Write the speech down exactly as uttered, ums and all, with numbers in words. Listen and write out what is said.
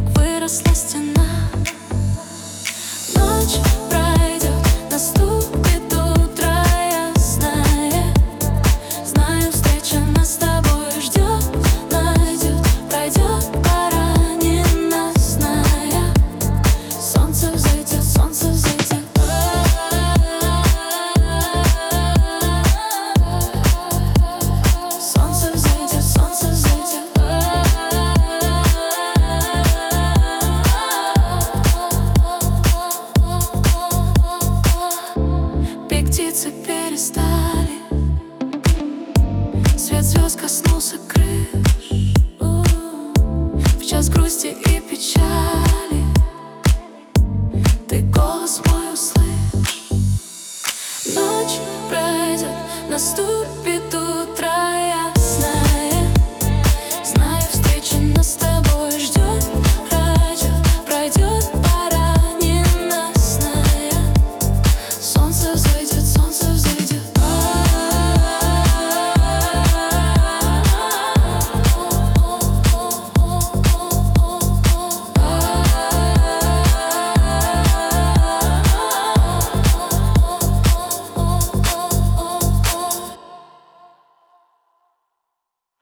вдруг выросла стена. Ночь пройдет, наступит утро ясное. Знаю, встреча нас с тобой ждет, найдет, пройдет пора ненастная. Солнце взойдет, солнце взойдет. Солнце взойдет, солнце взойдет. Пик птицы перестали, свет звезд коснулся крыш. В час грусти и печали ты голос мой услышь. Ночь пройдет, наступит